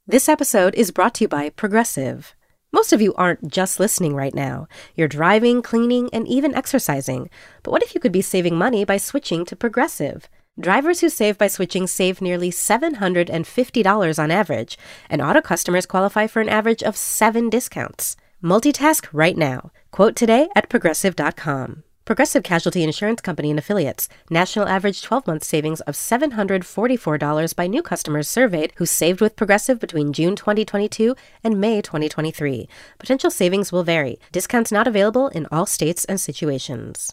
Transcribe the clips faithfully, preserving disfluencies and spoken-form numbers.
This episode is brought to you by Progressive. Most of you aren't just listening right now. You're driving, cleaning, and even exercising. But what if you could be saving money by switching to Progressive? Drivers who save by switching save nearly seven hundred fifty dollars on average, and auto customers qualify for an average of seven discounts. Multitask right now. Quote today at progressive dot com. Progressive Casualty Insurance Company and Affiliates. National average twelve-month savings of seven hundred forty-four dollars by new customers surveyed who saved with Progressive between June twenty twenty-two and May twenty twenty-three. Potential savings will vary. Discounts not available in all states and situations.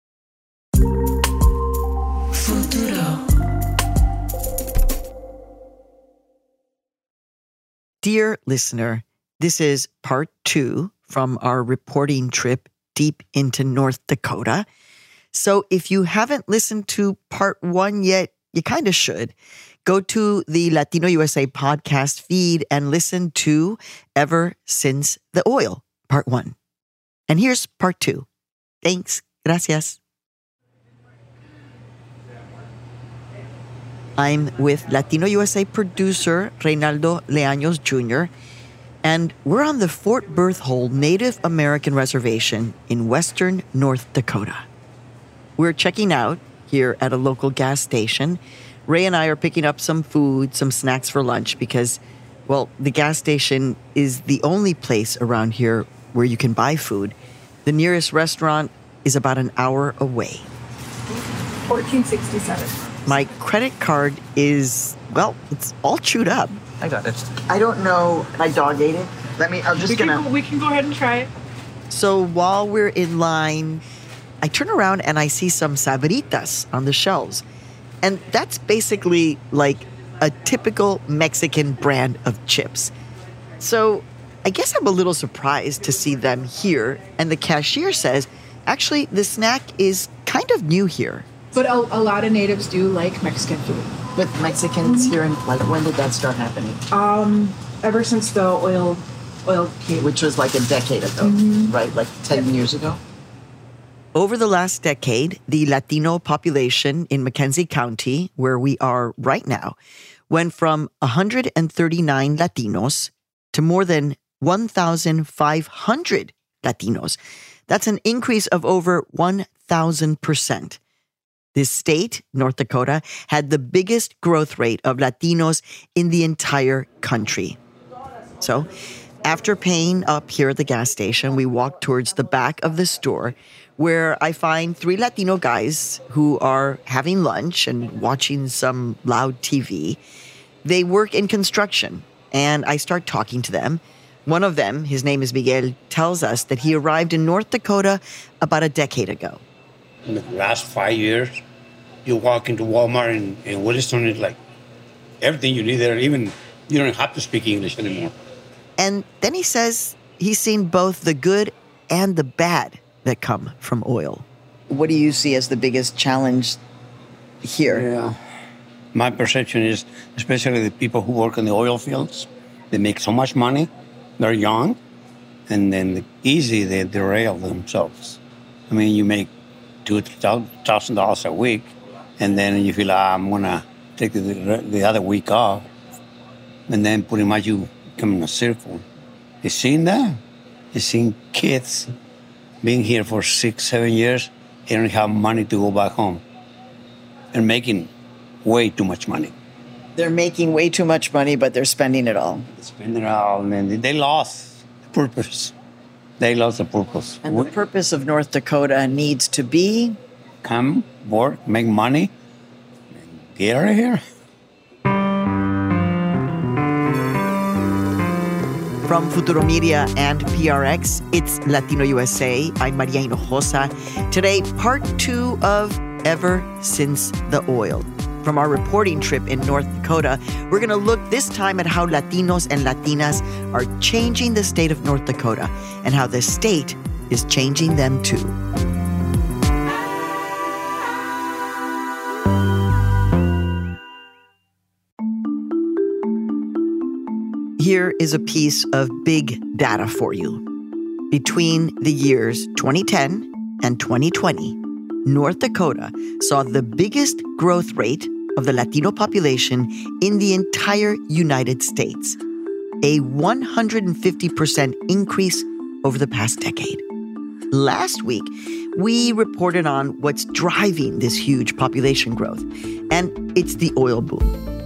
Futuro. Dear listener, this is part two from our reporting trip deep into North Dakota. So if you haven't listened to part one yet, you kind of should. Go to the Latino U S A podcast feed and listen to Ever Since the Oil, part one. And here's part two. Thanks. Gracias. I'm with Latino U S A producer Reynaldo Leaños Junior, and we're on the Fort Berthold Native American Reservation in western North Dakota. We're checking out here at a local gas station. Ray and I are picking up some food, some snacks for lunch because, well, the gas station is the only place around here where you can buy food. The nearest restaurant is about an hour away. fourteen sixty-seven. My credit card is, well, it's all chewed up. I got it. I don't know. My dog ate it. Let me, I'm just we gonna... Can go, we can go ahead and try it. So while we're in line, I turn around and I see some Sabritas on the shelves. And that's basically like a typical Mexican brand of chips. So I guess I'm a little surprised to see them here. And the cashier says, actually, the snack is kind of new here. But a, a lot of natives do like Mexican food. With Mexicans Mm-hmm. here in, like, when did that start happening? Um, ever since the oil oil came. Which was like a decade ago, Mm-hmm. right? Like ten yep. years ago? Over the last decade, the Latino population in McKenzie County, where we are right now, went from one hundred thirty-nine Latinos to more than one thousand five hundred Latinos. That's an increase of over one thousand percent. This state, North Dakota, had the biggest growth rate of Latinos in the entire country. So, after paying up here at the gas station, we walk towards the back of the store where I find three Latino guys who are having lunch and watching some loud T V. They work in construction, and I start talking to them. One of them, his name is Miguel, tells us that he arrived in North Dakota about a decade ago. In the last five years, you walk into Walmart in, in Williston, it's like everything you need there, even you don't have to speak English anymore. And then he says he's seen both the good and the bad that come from oil. What do you see as the biggest challenge here? Yeah. My perception is, especially the people who work in the oil fields, they make so much money, they're young, and then easy they derail themselves. I mean, you make two, three thousand dollars a week, and then you feel, ah, I'm gonna take the, the other week off, and then pretty much you come in a circle. You seen that? You seen kids being here for six, seven years, they don't have money to go back home, and making way too much money. They're making way too much money, but they're spending it all. They're spending it all, and then they lost the purpose. They lost the purpose. And the purpose of North Dakota needs to be? Come, work, make money, and get out of here. From Futuro Media and P R X, it's Latino U S A. I'm Maria Hinojosa. Today, part two of Ever Since the Oil. From our reporting trip in North Dakota, we're going to look this time at how Latinos and Latinas are changing the state of North Dakota and how the state is changing them too. Here is a piece of big data for you. Between the years twenty ten and twenty twenty, North Dakota saw the biggest growth rate of the Latino population in the entire United States. a one hundred fifty percent increase over the past decade. Last week, we reported on what's driving this huge population growth, and it's the oil boom.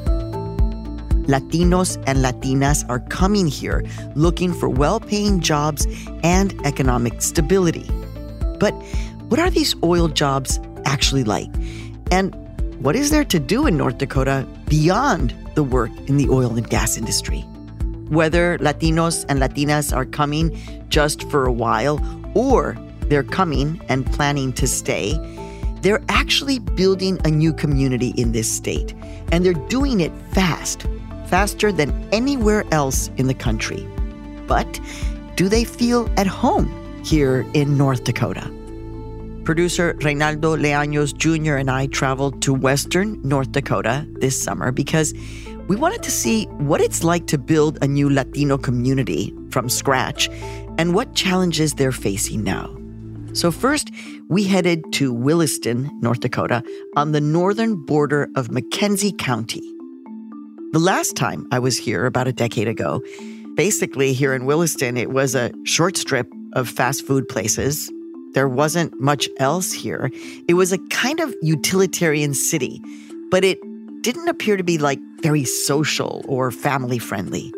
Latinos and Latinas are coming here looking for well-paying jobs and economic stability. But what are these oil jobs actually like? And what is there to do in North Dakota beyond the work in the oil and gas industry? Whether Latinos and Latinas are coming just for a while or they're coming and planning to stay, they're actually building a new community in this state. And they're doing it fast, faster than anywhere else in the country. But do they feel at home here in North Dakota? Producer Reynaldo Leaños Junior and I traveled to western North Dakota this summer because we wanted to see what it's like to build a new Latino community from scratch and what challenges they're facing now. So first, we headed to Williston, North Dakota, on the northern border of McKenzie County. The last time I was here, about a decade ago, basically here in Williston, it was a short strip of fast food places. There wasn't much else here. It was a kind of utilitarian city, but it didn't appear to be like very social or family-friendly.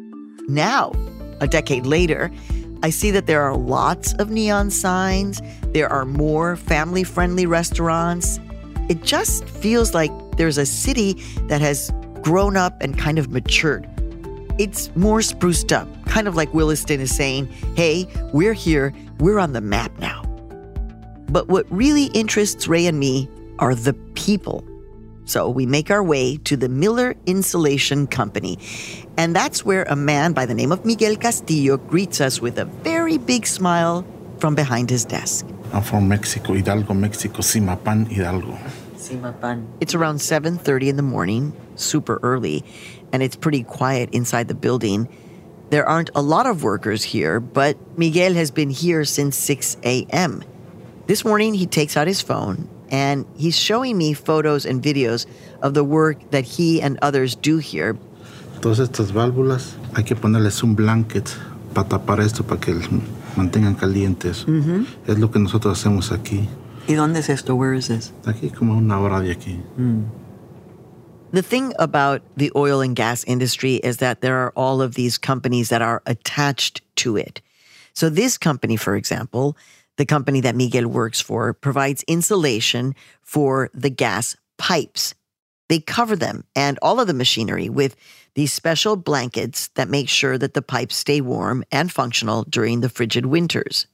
Now, a decade later, I see that there are lots of neon signs. There are more family-friendly restaurants. It just feels like there's a city that has grown up and kind of matured. It's more spruced up, kind of like Williston is saying, hey, we're here, we're on the map now. But what really interests Ray and me are the people. So we make our way to the Miller Insulation Company. And that's where a man by the name of Miguel Castillo greets us with a very big smile from behind his desk. I'm from Mexico, Hidalgo, Mexico, Zimapan, Hidalgo. Zimapan. It's around seven thirty in the morning, super early, and it's pretty quiet inside the building. There aren't a lot of workers here, but Miguel has been here since six a.m. This morning, he takes out his phone, and he's showing me photos and videos of the work that he and others do here. Todas estas válvulas, hay que ponerles un blanket para tapar esto para que mantengan calientes. Mm-hmm. Es lo que nosotros hacemos aquí. ¿Y dónde es esto? Where is this? Aquí como una hora de aquí. Mm. The thing about the oil and gas industry is that there are all of these companies that are attached to it. So this company, for example, the company that Miguel works for, provides insulation for the gas pipes. They cover them and all of the machinery with these special blankets that make sure that the pipes stay warm and functional during the frigid winters.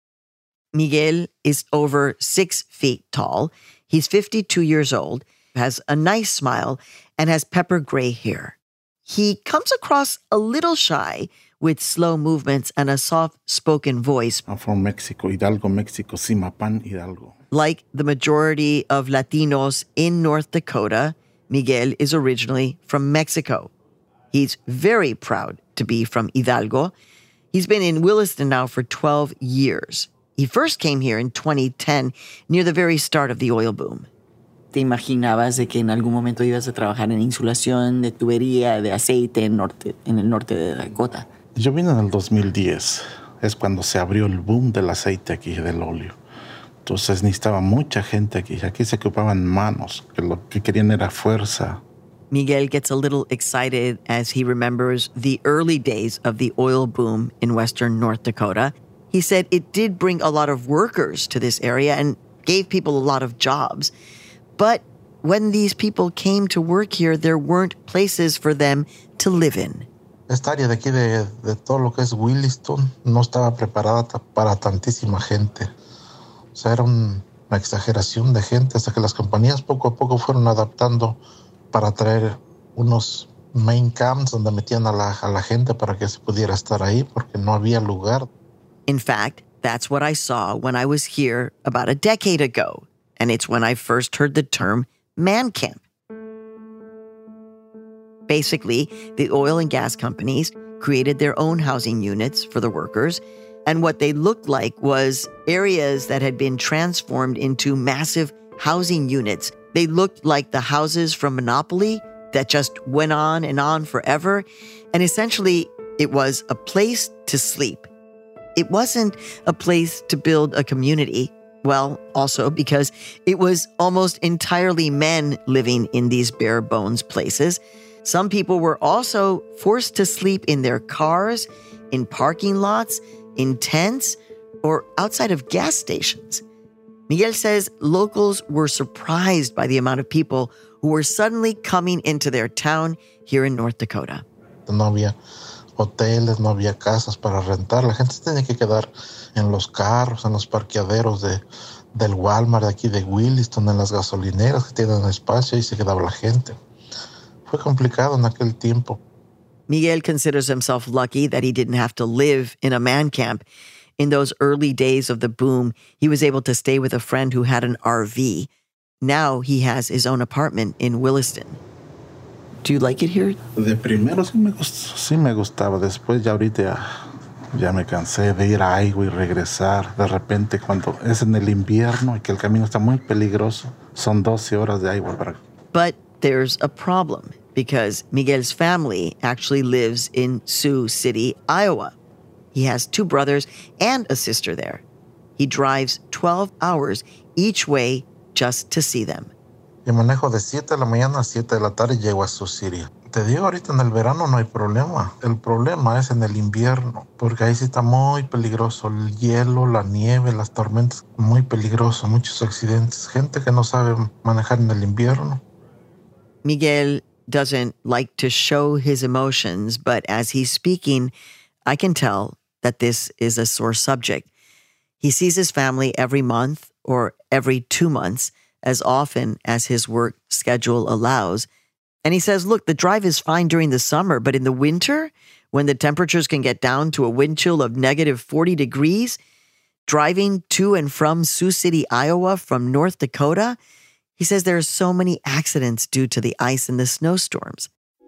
Miguel is over six feet tall. He's fifty-two years old, has a nice smile, and has pepper gray hair. He comes across a little shy with slow movements and a soft-spoken voice. I'm from Mexico, Hidalgo, Mexico, Zimapan, Hidalgo. Like the majority of Latinos in North Dakota, Miguel is originally from Mexico. He's very proud to be from Hidalgo. He's been in Williston now for twelve years. He first came here in twenty ten, near the very start of the oil boom. ¿Te imaginabas de que en algún momento ibas a trabajar en insulación de tubería de aceite en, norte, en el norte de Dakota? Yo vine en el dos mil diez. Es cuando se abrió el boom del aceite aquí, del óleo. Entonces necesitaba mucha gente aquí. Aquí se ocupaban manos, que lo que querían era fuerza. Miguel gets a little excited as he remembers the early days of the oil boom in western North Dakota. He said it did bring a lot of workers to this area and gave people a lot of jobs. But when these people came to work here, there weren't places for them to live in. Esta área de aquí, de, de todo lo que es Williston, no estaba preparada para tantísima gente. O sea, era un, una exageración de gente hasta que las compañías poco a poco fueron adaptando para traer unos main camps donde metían a la, a la gente para que se pudiera estar ahí porque no había lugar. In fact, that's what I saw when I was here about a decade ago. And it's when I first heard the term man camp. Basically, the oil and gas companies created their own housing units for the workers, and what they looked like was areas that had been transformed into massive housing units. They looked like the houses from Monopoly that just went on and on forever, and essentially It was a place to sleep. It wasn't a place to build a community. Well, also because it was almost entirely men living in these bare bones places. Some people were also forced to sleep in their cars, in parking lots, in tents, or outside of gas stations. Miguel says locals were surprised by the amount of people who were suddenly coming into their town here in North Dakota. No había hoteles, no había casas para rentar. La gente se tenía que quedar en los carros, en los parqueaderos de, del Walmart de aquí de Williston, en las gasolineras que tienen espacio, y se quedaba la gente. Fue complicado en aquel tiempo. Miguel considers himself lucky that he didn't have to live in a man camp. In those early days of the boom, he was able to stay with a friend who had an R V. Now he has his own apartment in Williston. Do you like it here? De primero sí me, gust- sí me gustaba. Después ya ahorita ya, ya me cansé de ir a Iowa y regresar. De repente cuando es en el invierno y que el camino está muy peligroso, son doce horas de Iowa para... But there's a problem because Miguel's family actually lives in Sioux City, Iowa. He has two brothers and a sister there. He drives twelve hours each way just to see them. Yo manejo de siete de la mañana a siete de la tarde y llego a Sioux City. Te digo, ahorita en el verano no hay problema. El problema es en el invierno, porque ahí sí está muy peligroso. El hielo, la nieve, las tormentas, muy peligroso, muchos accidentes. Gente que no sabe manejar en el invierno. Miguel doesn't like to show his emotions, but as he's speaking, I can tell that this is a sore subject. He sees his family every month or every two months, as often as his work schedule allows. And he says, look, the drive is fine during the summer, but in the winter, when the temperatures can get down to a wind chill of negative forty degrees, driving to and from Sioux City, Iowa from North Dakota, he says there are so many accidents due to the ice and the snowstorms.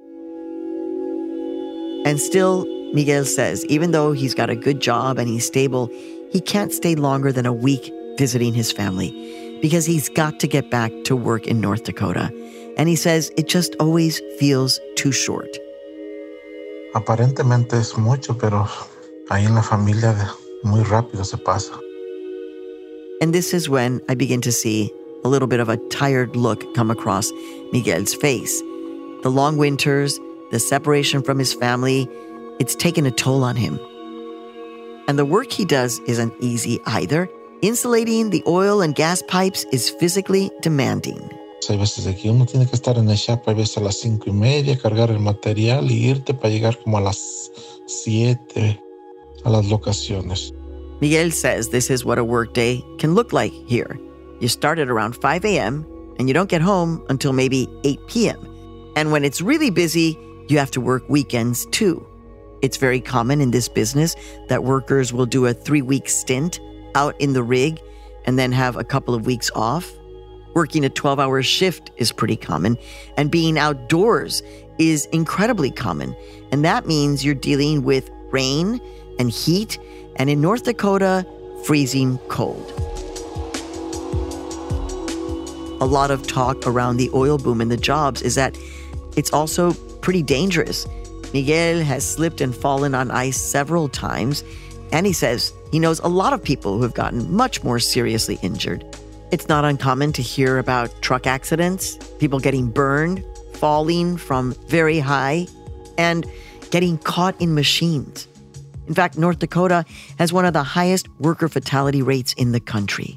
And still, Miguel says, even though he's got a good job and he's stable, he can't stay longer than a week visiting his family because he's got to get back to work in North Dakota. And he says it just always feels too short. Aparentemente es mucho, pero ahí en la familia muy rápido se pasa. And this is when I begin to see a little bit of a tired look come across Miguel's face. The long winters, the separation from his family, it's taken a toll on him. And the work he does isn't easy either. Insulating the oil and gas pipes is physically demanding. Hay veces de que uno tiene que estar en el shop a veces a las cinco y media, cargar el material y irte para llegar como a las siete a las locaciones. Miguel says this is what a workday can look like here. You start at around five a.m. and you don't get home until maybe eight p.m. And when it's really busy, you have to work weekends too. It's very common in this business that workers will do a three-week stint out in the rig and then have a couple of weeks off. Working a twelve-hour shift is pretty common, and being outdoors is incredibly common. And that means you're dealing with rain and heat, and in North Dakota, freezing cold. A lot of talk around the oil boom and the jobs is that it's also pretty dangerous. Miguel has slipped and fallen on ice several times, and he says he knows a lot of people who have gotten much more seriously injured. It's not uncommon to hear about truck accidents, people getting burned, falling from very high, and getting caught in machines. In fact, North Dakota has one of the highest worker fatality rates in the country.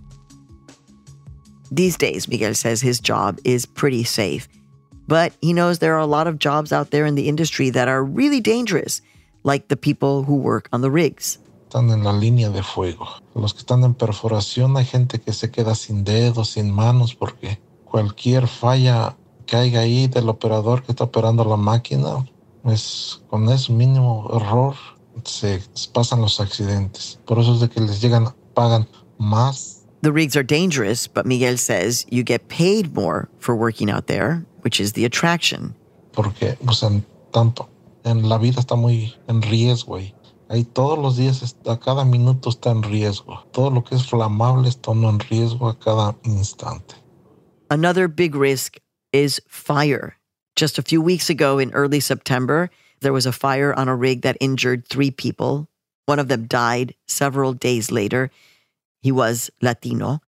These days, Miguel says his job is pretty safe, but he knows there are a lot of jobs out there in the industry that are really dangerous, like the people who work on the rigs. Están en la línea de fuego. Los que están en perforación, hay gente que se queda sin dedos, sin manos, porque cualquier falla que haya ahí del operador que está operando la máquina, pues con ese mínimo error se pasan los accidentes. Por eso es de que les llegan, pagan más. The rigs are dangerous, but Miguel says you get paid more for working out there, which is the attraction. Porque, pues, en tanto, en la vida está muy en riesgo ahí. Ahí todos los días, a cada minuto está en riesgo. Todo lo que es flamable está en riesgo a cada instante. Another big risk is fire. Just a few weeks ago in early September, There was a fire on a rig that injured three people. One of them died several days later. He was Latino.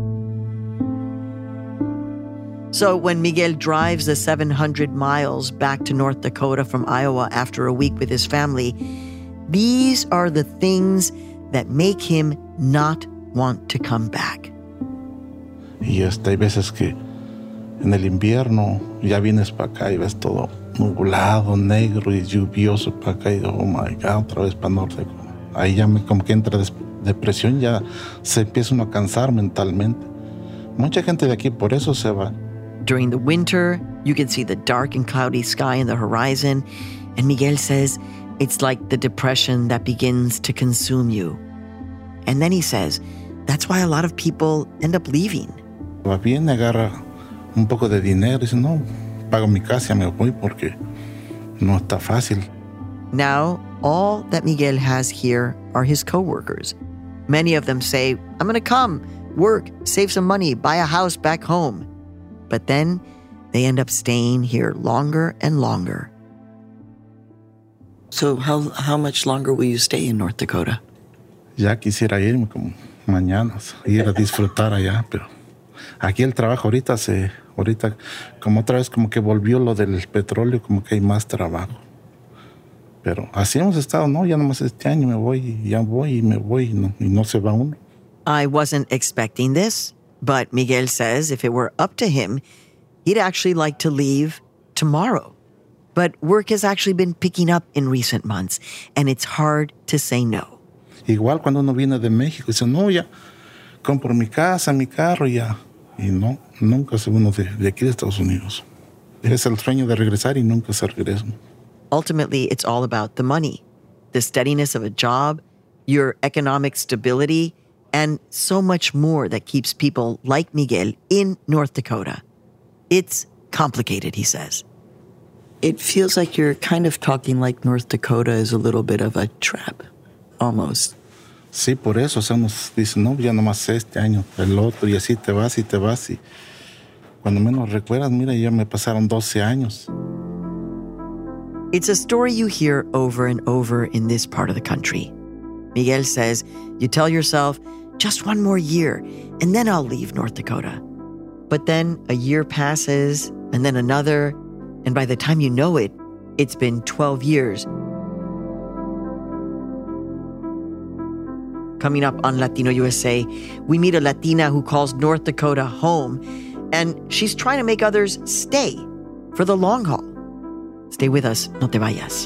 So when Miguel drives the seven hundred miles back to North Dakota from Iowa after a week with his family, these are the things that make him not want to come back. Y este, hay veces que en el invierno ya vienes para acá y ves todo nublado, negro y lluvioso para acá y digo, oh my God, otra vez para Norte. Ahí ya me como que entra des- depresión, ya se empieza uno a cansar mentalmente. Mucha gente de aquí por eso se va. During the winter, you can see the dark and cloudy sky in the horizon, and Miguel says it's like the depression that begins to consume you. And then he says that's why a lot of people end up leaving. Va bien, agarra un poco de dinero y dice, no, pago mi casa y me voy porque no está fácil. Now, all that Miguel has here are his coworkers. Many of them say, I'm going to come, work, save some money, buy a house back home. But then they end up staying here longer and longer. So how how much longer will you stay in North Dakota? Ya quisiera irme como mañana, ir a disfrutar allá, pero aquí el trabajo ahorita se, ahorita como otra vez como que volvió lo del petróleo, como que hay más trabajo. Pero así hemos estado, no, ya nomás este año me voy, y ya voy y me voy y no, y no se va uno. I wasn't expecting this, but Miguel says if it were up to him, he'd actually like to leave tomorrow. But work has actually been picking up in recent months, and it's hard to say no. Igual cuando uno viene de México, dice, no, ya compro mi casa, mi carro, ya. Y no, nunca se uno de, de aquí de Estados Unidos. Es el sueño de regresar y nunca se regresa. Ultimately, it's all about the money, the steadiness of a job, your economic stability, and so much more that keeps people like Miguel in North Dakota. It's complicated, he says. It feels like you're kind of talking like North Dakota is a little bit of a trap, almost. Sí, por eso, o sea, nos dicen, no, ya nomás este año, el otro, y así te vas y te vas. Y cuando menos recuerdas, mira, ya me pasaron doce años. It's a story you hear over and over in this part of the country. Miguel says, you tell yourself, just one more year, and then I'll leave North Dakota. But then a year passes, and then another, and by the time you know it, it's been twelve years. Coming up on Latino U S A, we meet a Latina who calls North Dakota home, and she's trying to make others stay for the long haul. Stay with us, no te vayas.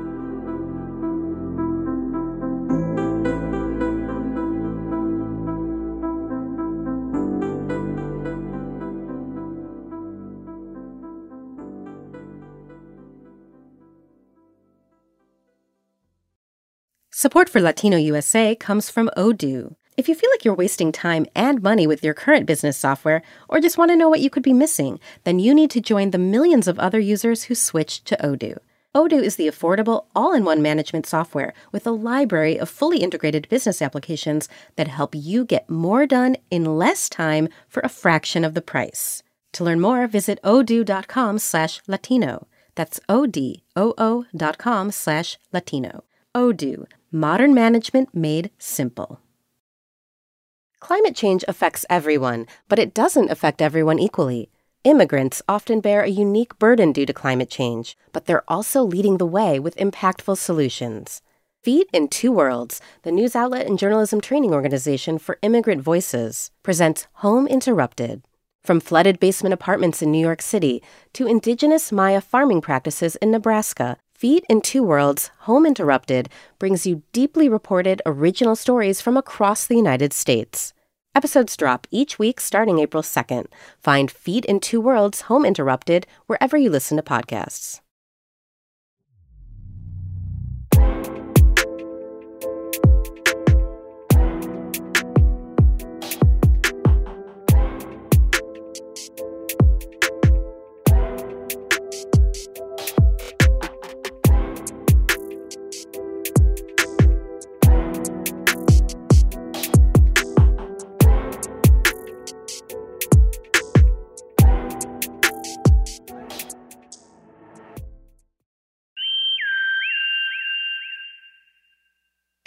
Support for Latino U S A comes from Odoo. If you feel like you're wasting time and money with your current business software, or just want to know what you could be missing, then you need to join the millions of other users who switched to Odoo. Odoo is the affordable, all-in-one management software with a library of fully integrated business applications that help you get more done in less time for a fraction of the price. To learn more, visit odoo.com slash Latino. That's O-D-O-O dot com slash Latino. Odoo, modern management made simple. Climate change affects everyone, but it doesn't affect everyone equally. Immigrants often bear a unique burden due to climate change, but they're also leading the way with impactful solutions. Feet in Two Worlds, the news outlet and journalism training organization for immigrant voices, presents Home Interrupted. From flooded basement apartments in New York City to indigenous Maya farming practices in Nebraska, Feet in Two Worlds, Home Interrupted brings you deeply reported original stories from across the United States. Episodes drop each week starting April second. Find Feet in Two Worlds, Home Interrupted wherever you listen to podcasts.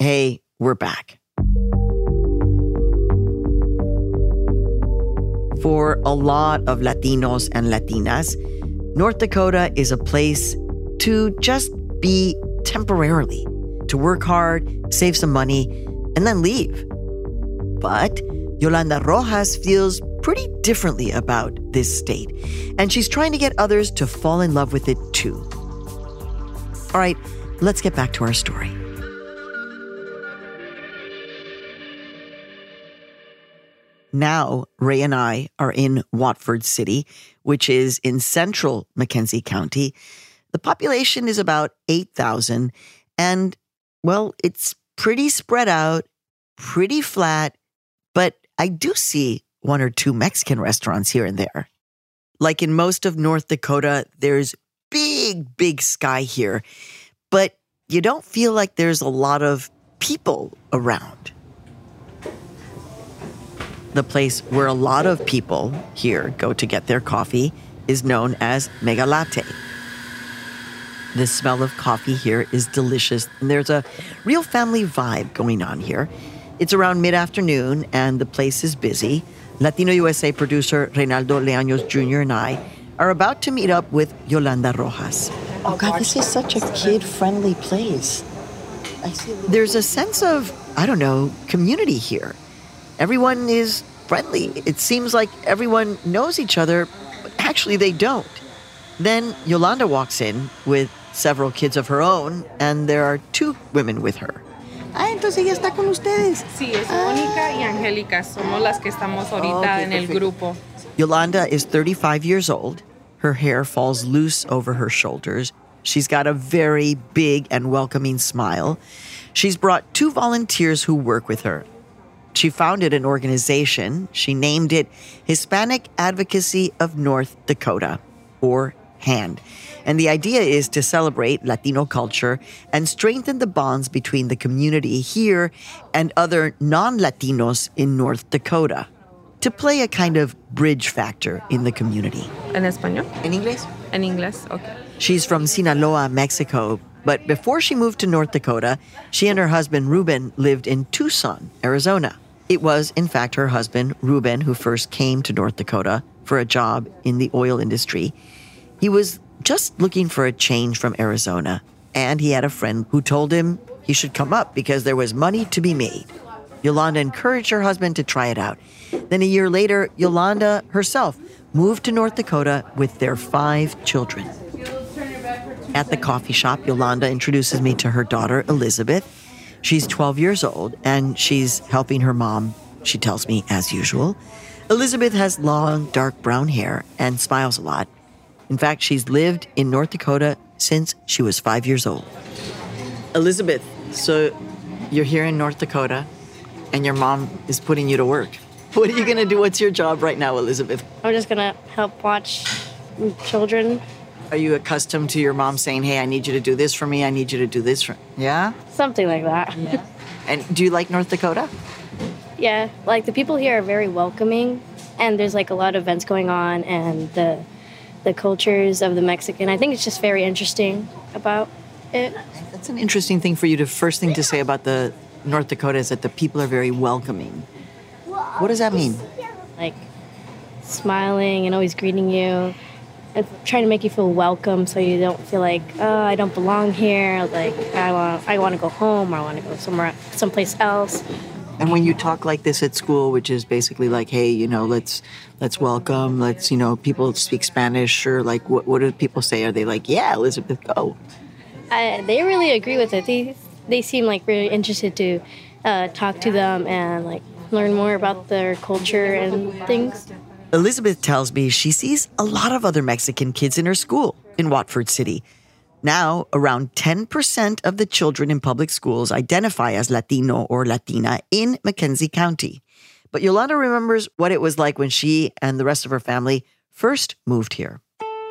Hey, we're back. For a lot of Latinos and Latinas, North Dakota is a place to just be temporarily, to work hard, save some money, and then leave. But Yolanda Rojas feels pretty differently about this state, and she's trying to get others to fall in love with it too. All right, let's get back to our story. Now, Ray and I are in Watford City, which is in central McKenzie County. The population is about eight thousand, and, well, it's pretty spread out, pretty flat, but I do see one or two Mexican restaurants here and there. Like in most of North Dakota, there's big, big sky here, but you don't feel like there's a lot of people around. The place where a lot of people here go to get their coffee is known as Mega Latte. The smell of coffee here is delicious, and there's a real family vibe going on here. It's around mid-afternoon, and the place is busy. Latino U S A producer Reynaldo Leaños Junior and I are about to meet up with Yolanda Rojas. Oh, God, this is such a kid-friendly place. I see. There's a sense of, I don't know, community here. Everyone is friendly. It seems like everyone knows each other, but actually they don't. Then Yolanda walks in with several kids of her own, and there are two women with her. Ah, entonces ella está con ustedes. Sí, es Mónica y Angélica. Somos las que estamos ahorita Okay, en el perfect. grupo. Yolanda is thirty-five years old. Her hair falls loose over her shoulders. She's got a very big and welcoming smile. She's brought two volunteers who work with her. She founded an organization. She named it Hispanic Advocacy of North Dakota, or HAND. And the idea is to celebrate Latino culture and strengthen the bonds between the community here and other non-Latinos in North Dakota, to play a kind of bridge factor in the community. ¿En español? ¿En inglés? En inglés, okay. She's from Sinaloa, Mexico, but before she moved to North Dakota, she and her husband, Ruben, lived in Tucson, Arizona. It was, in fact, her husband, Ruben, who first came to North Dakota for a job in the oil industry. He was just looking for a change from Arizona, and he had a friend who told him he should come up because there was money to be made. Yolanda encouraged her husband to try it out. Then a year later, Yolanda herself moved to North Dakota with their five children. At the coffee shop, Yolanda introduces me to her daughter, Elizabeth. She's twelve years old, and she's helping her mom, she tells me, as usual. Elizabeth has long, dark brown hair and smiles a lot. In fact, she's lived in North Dakota since she was five years old. Elizabeth, so you're here in North Dakota, and your mom is putting you to work. What are you going to do? What's your job right now, Elizabeth? I'm just going to help watch children. Are you accustomed to your mom saying, hey, I need you to do this for me, I need you to do this for me? Yeah? Something like that. Yeah. And do you like North Dakota? Yeah, like the people here are very welcoming, and there's like a lot of events going on, and the the cultures of the Mexican, I think it's just very interesting about it. That's an interesting thing for you to first thing to say about the North Dakota is that the people are very welcoming. What does that mean? Like smiling and always greeting you and trying to make you feel welcome so you don't feel like, oh, I don't belong here, like I want I want to go home or I want to go somewhere someplace else. And when you talk like this at school, which is basically like, hey, you know, let's let's welcome, let's, you know, people speak Spanish, or like, what, what do people say? Are they like, yeah, Elizabeth, go? I, they really agree with it. They they seem like really interested to uh, talk to them and like learn more about their culture and things. Elizabeth tells me she sees a lot of other Mexican kids in her school in Watford City. Now, around ten percent of the children in public schools identify as Latino or Latina in McKenzie County. But Yolanda remembers what it was like when she and the rest of her family first moved here.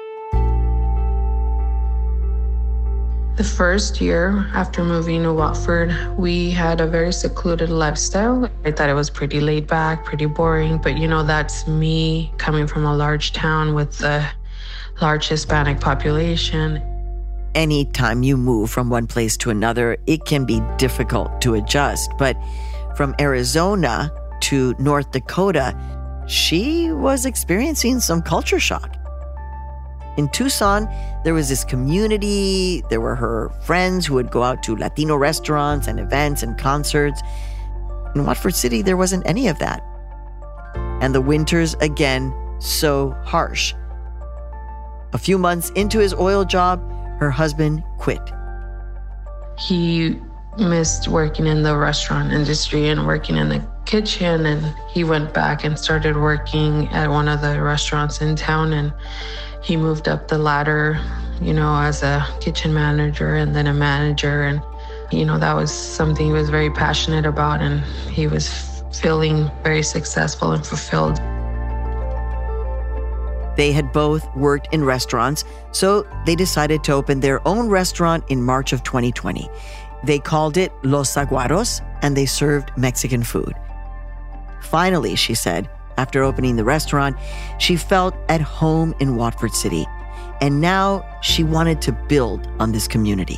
The first year after moving to Watford, we had a very secluded lifestyle. I thought it was pretty laid back, pretty boring, but you know, that's me coming from a large town with a large Hispanic population. Anytime you move from one place to another, it can be difficult to adjust. But from Arizona to North Dakota, she was experiencing some culture shock. In Tucson, there was this community. There were her friends who would go out to Latino restaurants and events and concerts. In Watford City, there wasn't any of that. And the winters, again, so harsh. A few months into his oil job, her husband quit. He missed working in the restaurant industry and working in the kitchen, and he went back and started working at one of the restaurants in town, and he moved up the ladder, you know, as a kitchen manager and then a manager. And, you know, that was something he was very passionate about, and he was feeling very successful and fulfilled. They had both worked in restaurants, so they decided to open their own restaurant in March of twenty twenty. They called it Los Saguaros, and they served Mexican food. Finally, she said, after opening the restaurant, she felt at home in Watford City, and now she wanted to build on this community.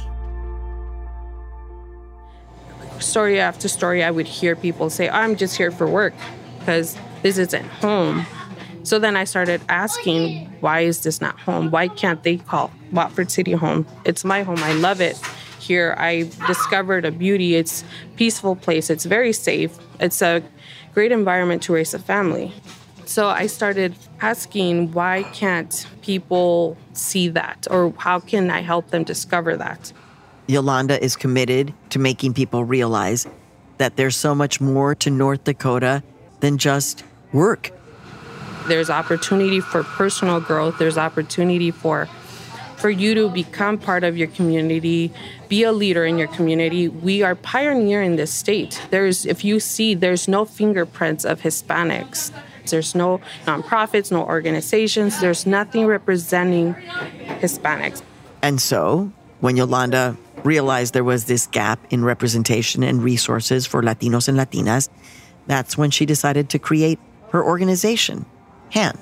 Story after story, I would hear people say, I'm just here for work because this isn't home. So then I started asking, why is this not home? Why can't they call Watford City home? It's my home. I love it. Here, I discovered a beauty. It's a peaceful place. It's very safe. It's a great environment to raise a family. So I started asking, why can't people see that? Or how can I help them discover that? Yolanda is committed to making people realize that there's so much more to North Dakota than just work. There's opportunity for personal growth. There's opportunity for for you to become part of your community, be a leader in your community. We are pioneering this state. There's, if you see, there's no fingerprints of Hispanics. There's no nonprofits, no organizations. There's nothing representing Hispanics. And so, when Yolanda realized there was this gap in representation and resources for Latinos and Latinas, that's when she decided to create her organization, HAND.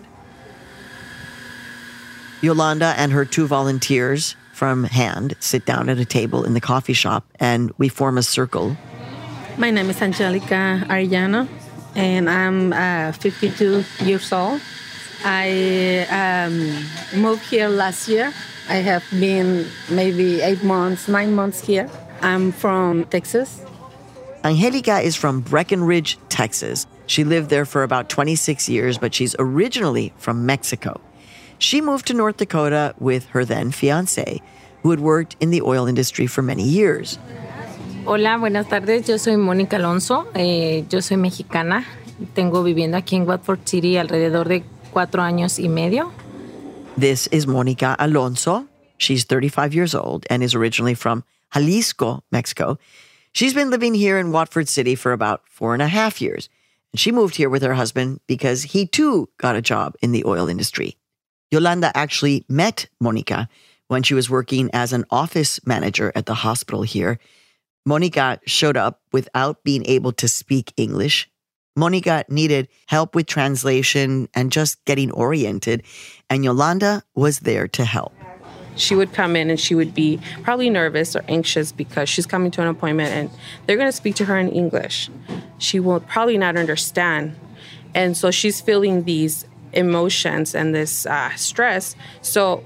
Yolanda and her two volunteers from HAND sit down at a table in the coffee shop, and we form a circle. My name is Angelica Arellano, and I'm uh, fifty-two years old. I um, moved here last year. I have been maybe eight months, nine months here. I'm from Texas. Angelica is from Breckenridge, Texas. She lived there for about twenty-six years, but she's originally from Mexico. She moved to North Dakota with her then fiancé, who had worked in the oil industry for many years. Hola, buenas tardes. Yo soy Mónica Alonso. Eh, yo soy mexicana. Tengo viviendo aquí en Watford City alrededor de cuatro años y medio. This is Mónica Alonso. She's thirty-five years old and is originally from Jalisco, Mexico. She's been living here in Watford City for about four and a half years. And she moved here with her husband because he too got a job in the oil industry. Yolanda actually met Mónica when she was working as an office manager at the hospital here. Mónica showed up without being able to speak English. Mónica needed help with translation and just getting oriented, and Yolanda was there to help. She would come in and she would be probably nervous or anxious because she's coming to an appointment and they're going to speak to her in English. She will probably not understand. And so she's feeling these emotions and this uh, stress. So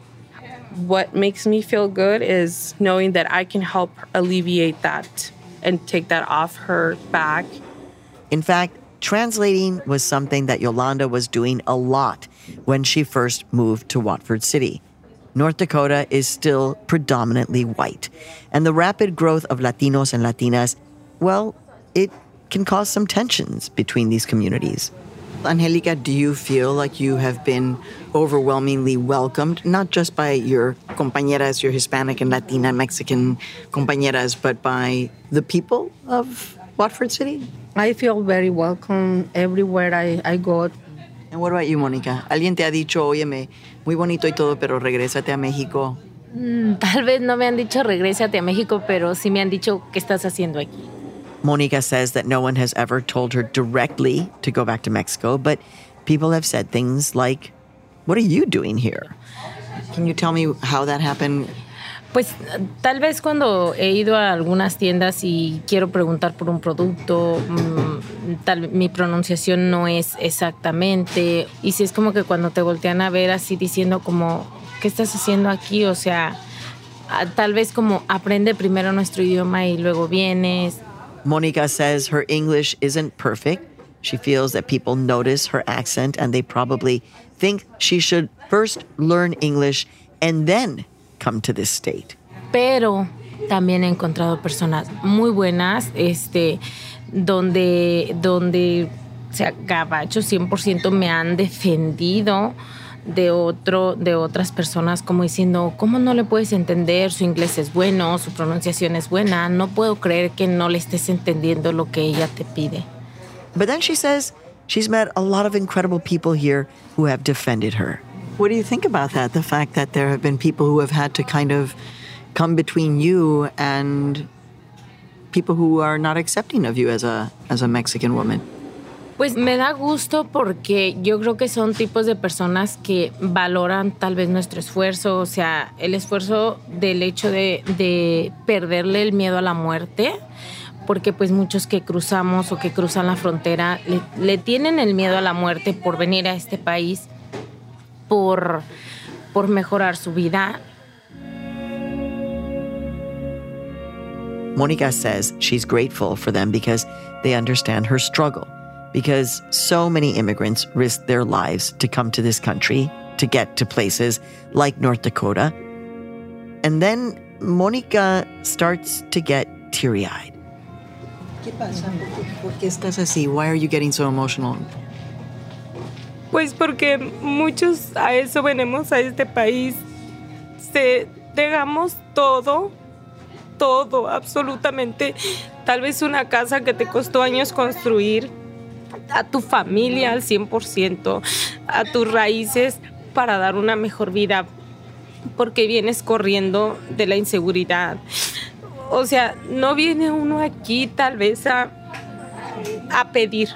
what makes me feel good is knowing that I can help alleviate that and take that off her back. In fact, translating was something that Yolanda was doing a lot when she first moved to Watford City. North Dakota is still predominantly white, and the rapid growth of Latinos and Latinas, well, it can cause some tensions between these communities. Angelica, do you feel like you have been overwhelmingly welcomed, not just by your compañeras, your Hispanic and Latina Mexican compañeras, but by the people of Watford City? I feel very welcome everywhere I, I go. And what about you, Mónica? ¿Alguien te ha dicho, óyeme, muy bonito y todo, pero regrésate a México? Mm, tal vez no me han dicho regrésate a México, pero sí me han dicho qué estás haciendo aquí. Mónica says that no one has ever told her directly to go back to Mexico, but people have said things like, what are you doing here? Can you tell me how that happened? Pues tal vez cuando he ido a algunas tiendas y quiero preguntar por un producto, mmm, tal, mi pronunciación no es exactamente. Y si es como que cuando te voltean a ver así diciendo como, ¿qué estás haciendo aquí? O sea, tal vez como aprende primero nuestro idioma y luego vienes. Monica says her English isn't perfect. She feels that people notice her accent and they probably think she should first learn English and then come to this state. Pero también he encontrado personas muy buenas, este, donde, donde, o sea, gabachos cien por ciento me han defendido de otro, de otras personas, como diciendo, ¿cómo no le puedes entender? Su inglés es bueno, su pronunciación es buena. No puedo creer que no le estés entendiendo lo que ella te pide. But then she says she's met a lot of incredible people here who have defended her. What do you think about that? The fact that there have been people who have had to kind of come between you and people who are not accepting of you as a as a Mexican woman. Pues me da gusto porque yo creo que son tipos de personas que valoran tal vez nuestro esfuerzo, o sea, el esfuerzo del hecho de, de perderle el miedo a la muerte, porque pues muchos que cruzamos o que cruzan la frontera le, le tienen el miedo a la muerte por venir a este país, por, por mejorar su vida. Monica says she's grateful for them because they understand her struggle, because so many immigrants risk their lives to come to this country, to get to places like North Dakota. And then Monica starts to get teary-eyed. ¿Qué pasa? ¿Por qué estás así? Why are you getting so emotional? Pues porque muchos a eso venimos a este país. Se dejamos todo, todo, absolutamente. Tal vez una casa que te costó años construir, a tu familia al cien por ciento, a tus raíces para dar una mejor vida, porque vienes corriendo de la inseguridad. O sea, no viene uno aquí tal vez a, a pedir,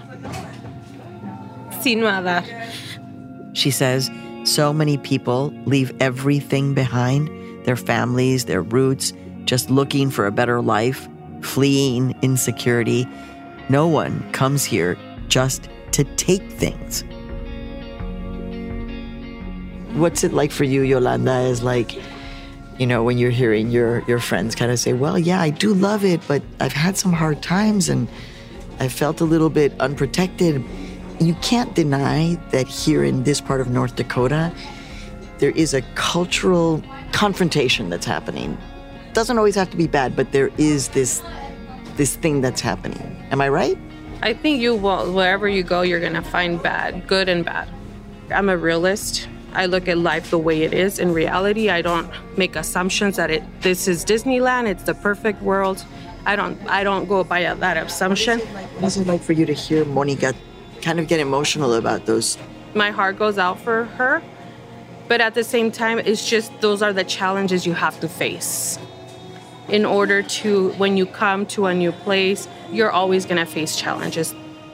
sino a dar. She says so many people leave everything behind, their families, their roots, just looking for a better life, fleeing insecurity. No one comes here just to take things. What's it like for you, Yolanda, is like, you know, when you're hearing your, your friends kind of say, well, yeah, I do love it, but I've had some hard times and I felt a little bit unprotected. You can't deny that here in this part of North Dakota, there is a cultural confrontation that's happening. Doesn't always have to be bad, but there is this this thing that's happening. Am I right? I think you will, wherever you go, you're gonna find bad, good and bad. I'm a realist. I look at life the way it is. In reality, I don't make assumptions that it this is Disneyland, it's the perfect world. I don't I don't go by that assumption. What is it like for you to hear Monica kind of get emotional about those? My heart goes out for her, but at the same time, it's just those are the challenges you have to face. In order to, when you come to a new place, you're always gonna face challenges.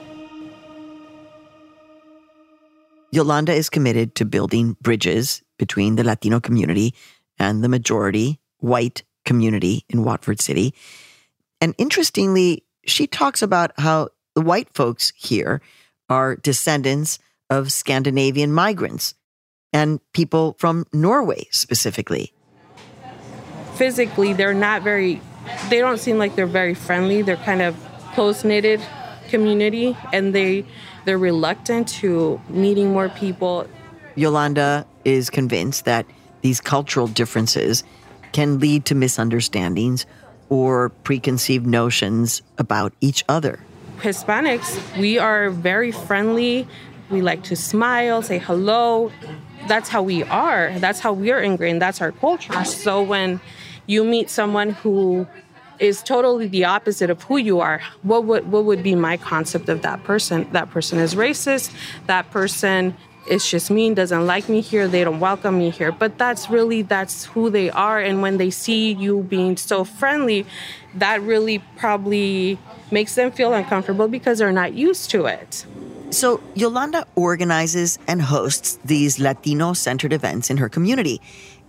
Yolanda is committed to building bridges between the Latino community and the majority white community in Watford City. And interestingly, she talks about how the white folks here are descendants of Scandinavian migrants and people from Norway specifically. Physically, they're not very, they don't seem like they're very friendly. They're kind of close-knitted community, and they, they're reluctant to meeting more people. Yolanda is convinced that these cultural differences can lead to misunderstandings or preconceived notions about each other. Hispanics, we are very friendly. We like to smile, say hello. That's how we are. That's how we're ingrained. That's our culture. So when you meet someone who is totally the opposite of who you are, what would what would be my concept of that person? That person is racist. That person is just mean, doesn't like me here. They don't welcome me here. But that's really, that's who they are. And when they see you being so friendly, that really probably makes them feel uncomfortable because they're not used to it. So Yolanda organizes and hosts these Latino-centered events in her community.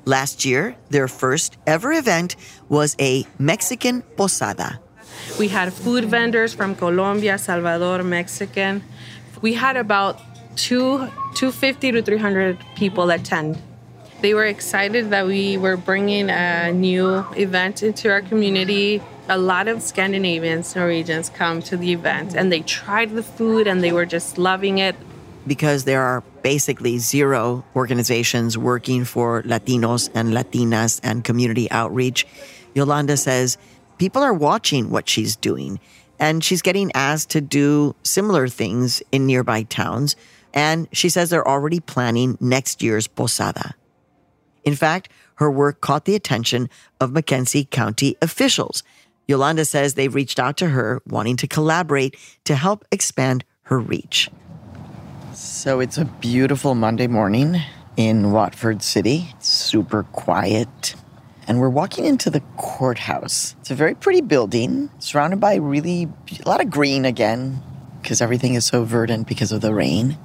Last year, their first ever event was a Mexican posada. We had food vendors from Colombia, Salvador, Mexican. We had about two, two hundred fifty to three hundred people attend. They were excited that we were bringing a new event into our community. A lot of Scandinavians, Norwegians come to the event, and they tried the food, and they were just loving it. Because there are basically zero organizations working for Latinos and Latinas and community outreach, Yolanda says people are watching what she's doing, and she's getting asked to do similar things in nearby towns, and she says they're already planning next year's posada. In fact, her work caught the attention of McKenzie County officials. Yolanda says they've reached out to her wanting to collaborate to help expand her reach. So it's a beautiful Monday morning in Watford City. It's super quiet. And we're walking into the courthouse. It's a very pretty building, surrounded by really a lot of green again, because everything is so verdant because of the rain.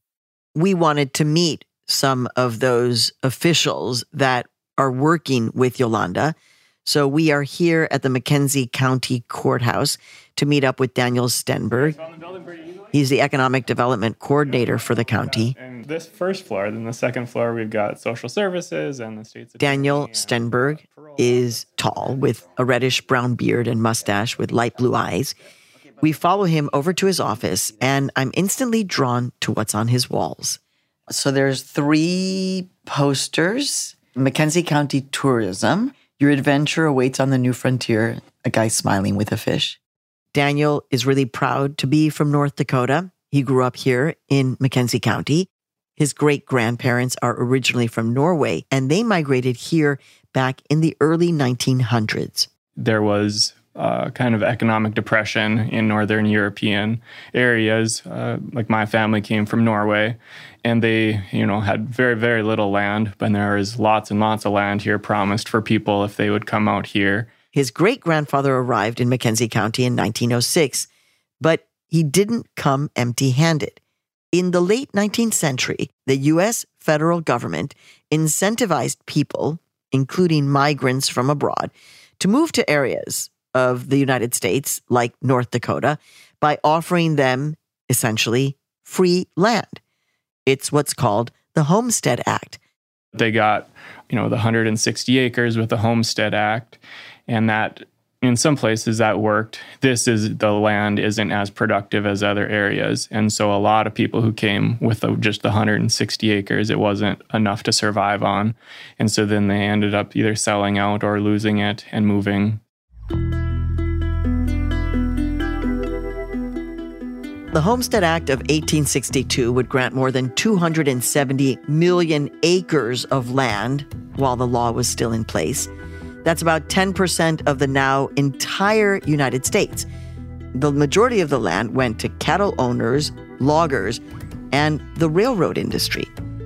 We wanted to meet some of those officials that are working with Yolanda. So we are here at the McKenzie County Courthouse to meet up with Daniel Stenberg. He's the Economic Development Coordinator for the county. And this first floor, then the second floor, we've got social services and the state's... Daniel Stenberg is tall with a reddish-brown beard and mustache with light blue eyes. We follow him over to his office, and I'm instantly drawn to what's on his walls. So there's three posters. McKenzie County Tourism. Your adventure awaits on the new frontier. A guy smiling with a fish. Daniel is really proud to be from North Dakota. He grew up here in McKenzie County. His great-grandparents are originally from Norway, and they migrated here back in the early nineteen hundreds. There was uh, kind of economic depression in Northern European areas. Uh, like my family came from Norway, and they, you know, had very, very little land, but there is lots and lots of land here promised for people if they would come out here. His great-grandfather arrived in McKenzie County in nineteen oh six, but he didn't come empty-handed. In the late nineteenth century, the U S federal government incentivized people, including migrants from abroad, to move to areas of the United States, like North Dakota, by offering them, essentially, free land. It's what's called the Homestead Act. They got, you know, the one hundred sixty acres with the Homestead Act, and that, in some places that worked. This is, the land isn't as productive as other areas. And so a lot of people who came with the, just the one hundred sixty acres, it wasn't enough to survive on. And so then they ended up either selling out or losing it and moving. The Homestead Act of eighteen sixty-two would grant more than two hundred seventy million acres of land while the law was still in place. That's about ten percent of the now entire United States. The majority of the land went to cattle owners, loggers, and the railroad industry.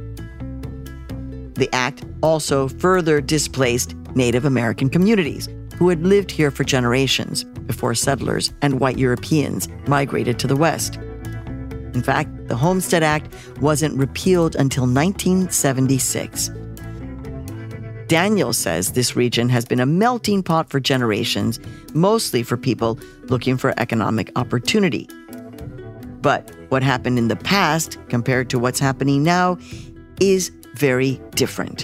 The act also further displaced Native American communities who had lived here for generations before settlers and white Europeans migrated to the West. In fact, the Homestead Act wasn't repealed until nineteen seventy-six. Daniel says this region has been a melting pot for generations, mostly for people looking for economic opportunity. But what happened in the past, compared to what's happening now, is very different.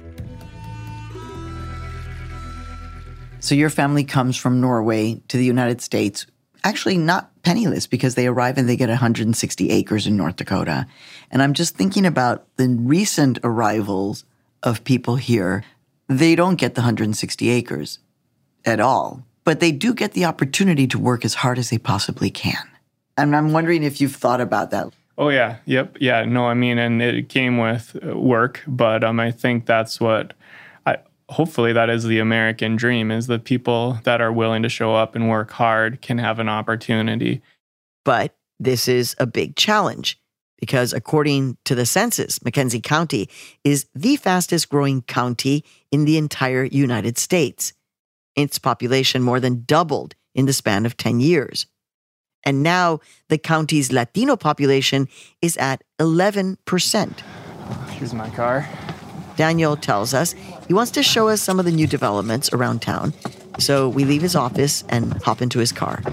So your family comes from Norway to the United States, actually not penniless, because they arrive and they get one hundred sixty acres in North Dakota. And I'm just thinking about the recent arrivals of people here. They don't get the one hundred sixty acres at all, but they do get the opportunity to work as hard as they possibly can. And I'm wondering if you've thought about that. Oh, yeah. Yep. Yeah. No, I mean, and it came with work, but um, I think that's what, I hopefully that is the American dream, is that people that are willing to show up and work hard can have an opportunity. But this is a big challenge because according to the census, McKenzie County is the fastest growing county in the entire United States. Its population more than doubled in the span of ten years. And now the county's Latino population is at eleven percent. Here's my car. Daniel tells us he wants to show us some of the new developments around town. So we leave his office and hop into his car.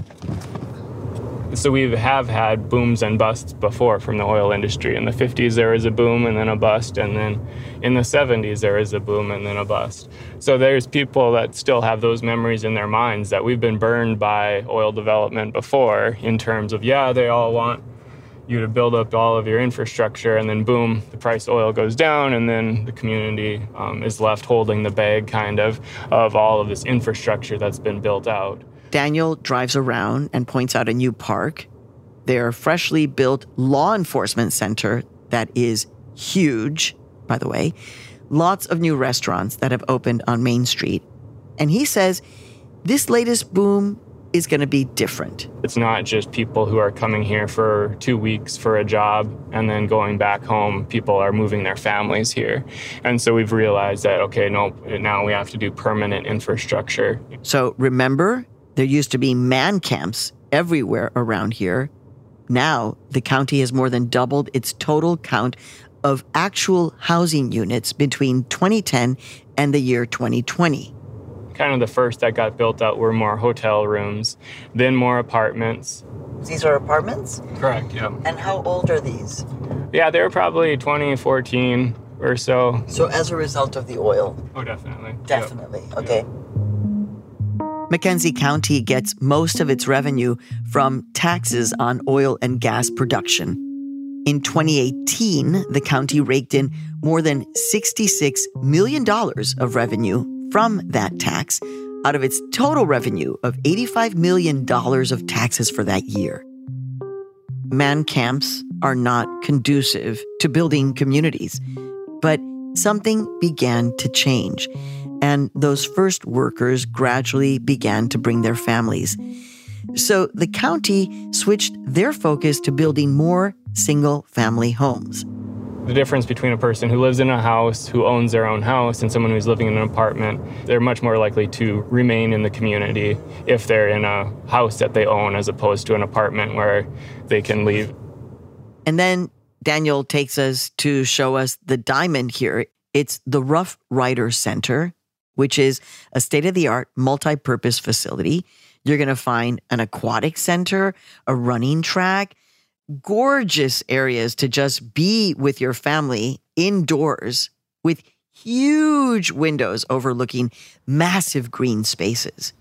So we have had booms and busts before from the oil industry. In the fifties, there was a boom and then a bust. And then in the seventies, there was a boom and then a bust. So there's people that still have those memories in their minds that we've been burned by oil development before in terms of, yeah, they all want you to build up all of your infrastructure, and then boom, the price of oil goes down, and then the community um, is left holding the bag, kind of, of all of this infrastructure that's been built out. Daniel drives around and points out a new park, their freshly built law enforcement center that is huge, by the way, lots of new restaurants that have opened on Main Street. And he says this latest boom is going to be different. It's not just people who are coming here for two weeks for a job and then going back home. People are moving their families here. And so we've realized that, okay, no, now we have to do permanent infrastructure. So remember, there used to be man camps everywhere around here. Now the county has more than doubled its total count of actual housing units between twenty ten and the year twenty twenty. Kind of the first that got built out were more hotel rooms, then more apartments. These are apartments? Correct, yeah. And how old are these? Yeah, they were probably twenty fourteen or so. So as a result of the oil? Oh, definitely. Definitely, yep. Okay. Yep. McKenzie County gets most of its revenue from taxes on oil and gas production. In twenty eighteen, the county raked in more than sixty-six million dollars of revenue from that tax out of its total revenue of eighty-five million dollars of taxes for that year. Man camps are not conducive to building communities, but something began to change, and those first workers gradually began to bring their families. So the county switched their focus to building more single-family homes. The difference between a person who lives in a house, who owns their own house, and someone who's living in an apartment, they're much more likely to remain in the community if they're in a house that they own as opposed to an apartment where they can leave. And then Daniel takes us to show us the diamond here. It's the Rough Rider Center, which is a state-of-the-art multi-purpose facility. You're going to find an aquatic center, a running track, gorgeous areas to just be with your family indoors with huge windows overlooking massive green spaces.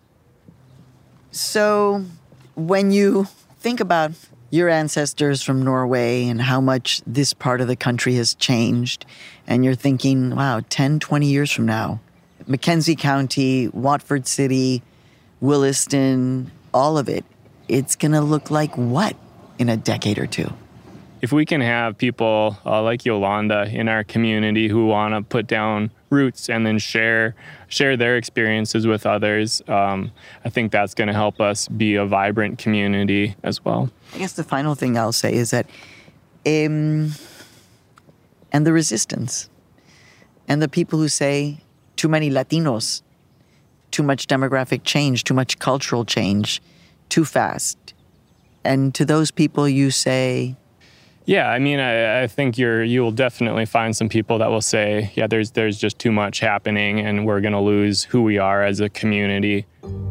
So when you think about your ancestors from Norway and how much this part of the country has changed, and you're thinking, wow, ten, twenty years from now, McKenzie County, Watford City, Williston, all of it, it's going to look like what in a decade or two? If we can have people uh, like Yolanda in our community who want to put down roots and then share share their experiences with others, um, I think that's going to help us be a vibrant community as well. I guess the final thing I'll say is that, um, and the resistance, and the people who say too many Latinos, too much demographic change, too much cultural change, too fast. And to those people you say... Yeah, I mean, I, I think you're you will definitely find some people that will say, yeah, there's there's just too much happening and we're going to lose who we are as a community.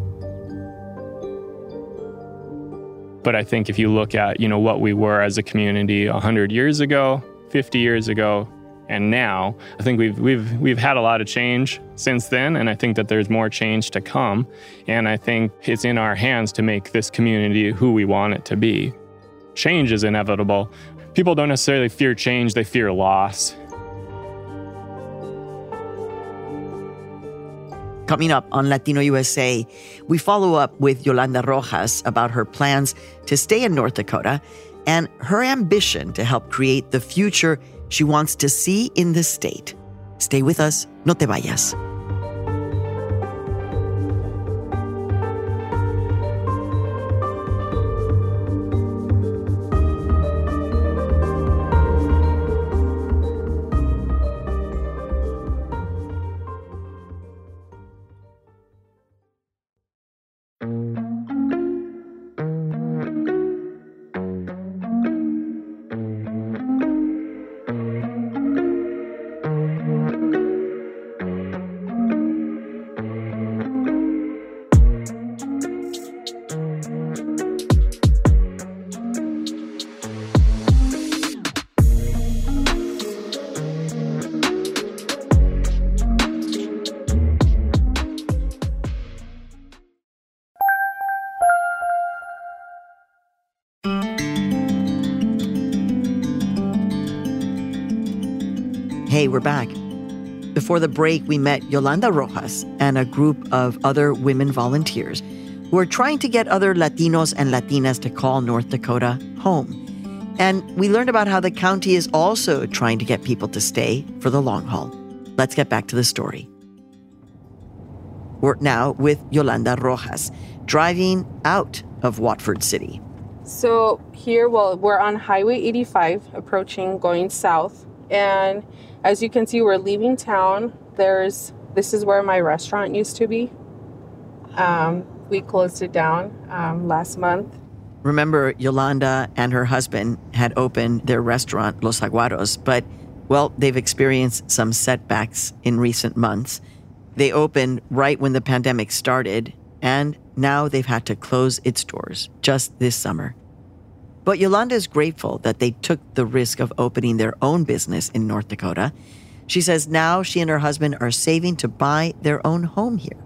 But I think if you look at, you know, what we were as a community one hundred years ago, fifty years ago, and now, I think we've we've we've had a lot of change since then, and I think that there's more change to come. And I think it's in our hands to make this community who we want it to be. Change is inevitable. People don't necessarily fear change, they fear loss. Coming up on Latino U S A, we follow up with Yolanda Rojas about her plans to stay in North Dakota and her ambition to help create the future she wants to see in the state. Stay with us, no te vayas. Hey, we're back. Before the break, we met Yolanda Rojas and a group of other women volunteers who are trying to get other Latinos and Latinas to call North Dakota home. And we learned about how the county is also trying to get people to stay for the long haul. Let's get back to the story. We're now with Yolanda Rojas, driving out of Watford City. So here, well, we're on Highway eighty-five, approaching, going south. And as you can see, we're leaving town. There's, this is where my restaurant used to be. Um, we closed it down um, last month. Remember, Yolanda and her husband had opened their restaurant, Los Aguaros, but, well, they've experienced some setbacks in recent months. They opened right when the pandemic started, and now they've had to close its doors just this summer. But Yolanda is grateful that they took the risk of opening their own business in North Dakota. She says now she and her husband are saving to buy their own home here.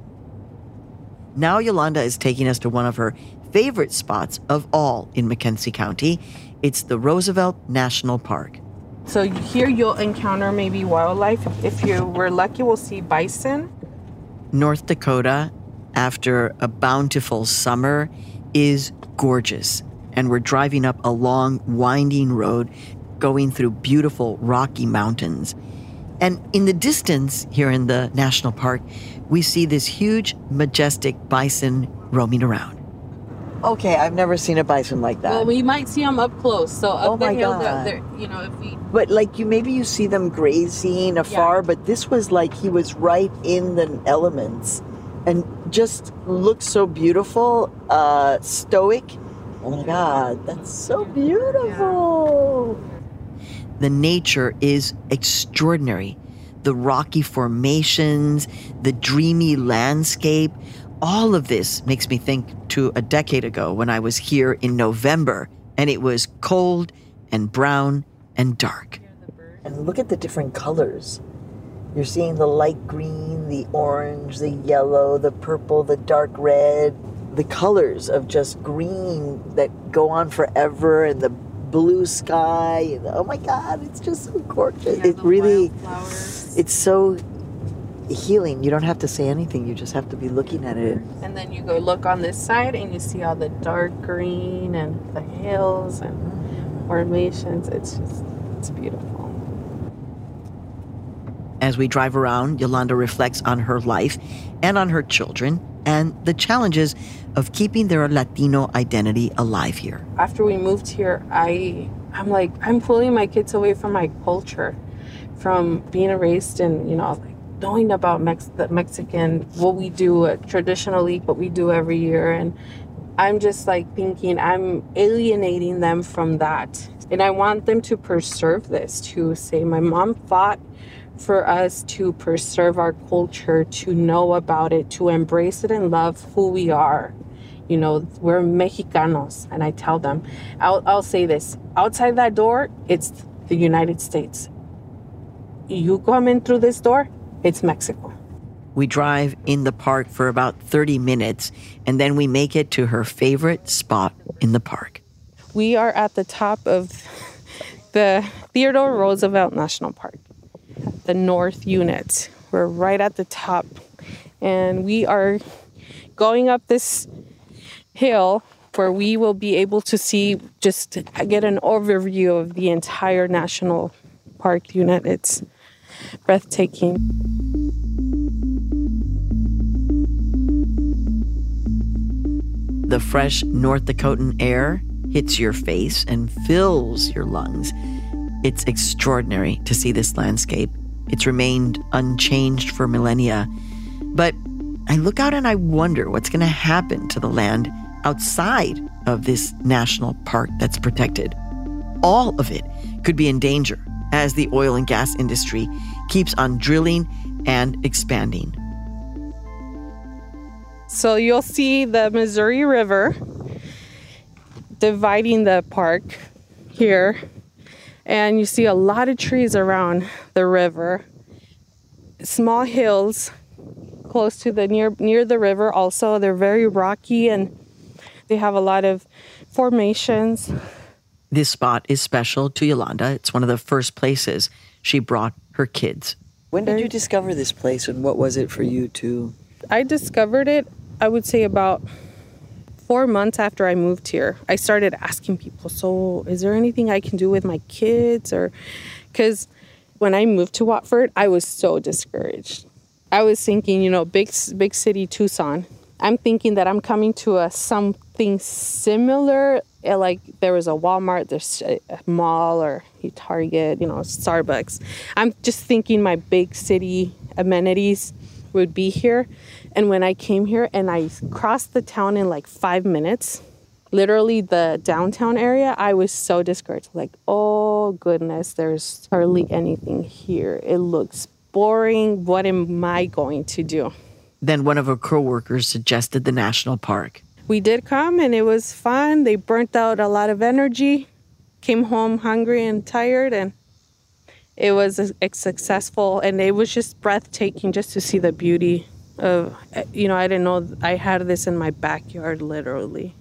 Now Yolanda is taking us to one of her favorite spots of all in McKenzie County. It's the Roosevelt National Park. So here you'll encounter maybe wildlife. If you were lucky, we'll see bison. North Dakota, after a bountiful summer, is gorgeous. And we're driving up a long, winding road going through beautiful rocky mountains. And in the distance here in the national park, we see this huge, majestic bison roaming around. Okay, I've never seen a bison like that. Well, we might see them up close. So up Oh the my hill, God. that they're, you know, if we... But like you, maybe you see them grazing afar, Yeah. but this was like he was right in the elements and just looked so beautiful, uh, stoic. Oh my God, that's so beautiful. The nature is extraordinary. The rocky formations, the dreamy landscape, all of this makes me think to a decade ago when I was here in November and it was cold and brown and dark. And look at the different colors. You're seeing the light green, the orange, the yellow, the purple, the dark red, the colors of just green that go on forever, and the blue sky. And, oh my God, it's just so gorgeous. Yeah, it the really, wildflowers. it's so healing. You don't have to say anything. You just have to be looking at it. And then you go look on this side and you see all the dark green and the hills and formations. It's just, it's beautiful. As we drive around, Yolanda reflects on her life and on her children and the challenges of keeping their Latino identity alive here. After we moved here, I, I'm like, I'm pulling my kids away from my culture, from being raised in, you know, like knowing about Mex- the Mexican, what we do uh, traditionally, what we do every year. And I'm just like thinking I'm alienating them from that. And I want them to preserve this, to say my mom fought for us to preserve our culture, to know about it, to embrace it and love who we are. You know, we're Mexicanos. And I tell them, I'll, I'll say this, outside that door, it's the United States. You come in through this door, it's Mexico. We drive in the park for about thirty minutes, and then we make it to her favorite spot in the park. We are at the top of the Theodore Roosevelt National Park, the north unit. We're right at the top, and we are going up this hill where we will be able to see, just get an overview of the entire national park unit. It's breathtaking. The fresh North Dakotan air hits your face and fills your lungs. It's extraordinary to see this landscape. It's remained unchanged for millennia. But I look out and I wonder what's going to happen to the land outside of this national park that's protected. All of it could be in danger as the oil and gas industry keeps on drilling and expanding. So you'll see the Missouri River dividing the park here. And you see a lot of trees around the river. Small hills close to the near near the river also. They're very rocky and they have a lot of formations. This spot is special to Yolanda. It's one of the first places she brought her kids. When did you discover this place, and what was it for you to... I discovered it, I would say about four months after I moved here. I started asking people, so is there anything I can do with my kids? Or because when I moved to Watford, I was so discouraged. I was thinking, you know, big big city Tucson. I'm thinking that I'm coming to a something similar, like there was a Walmart, there's a mall, or a Target, you know, Starbucks. I'm just thinking my big city amenities would be here. And when I came here and I crossed the town in like five minutes, literally the downtown area, I was so discouraged. Like, oh goodness, there's hardly anything here. It looks boring. What am I going to do? Then one of her co-workers suggested the national park. We did come and it was fun. They burnt out a lot of energy, came home hungry and tired, and it was a, a successful, and it was just breathtaking just to see the beauty of, you know, I didn't know I had this in my backyard, literally.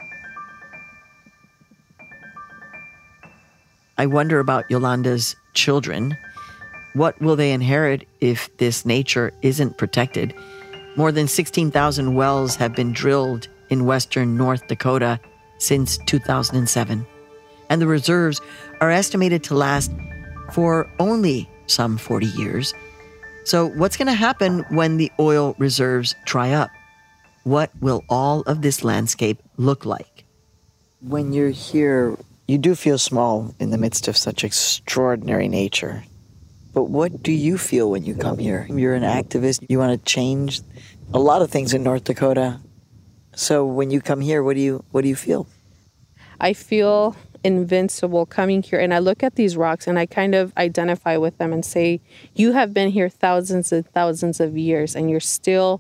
I wonder about Yolanda's children. What will they inherit if this nature isn't protected? More than sixteen thousand wells have been drilled in western North Dakota since two thousand seven. And the reserves are estimated to last for only some forty years. So what's going to happen when the oil reserves dry up? What will all of this landscape look like? When you're here, you do feel small in the midst of such extraordinary nature. But what do you feel when you come here? You're an activist. You want to change a lot of things in North Dakota. So when you come here, what do you what do you feel? I feel invincible coming here, and I look at these rocks and I kind of identify with them and say, you have been here thousands and thousands of years, and you're still,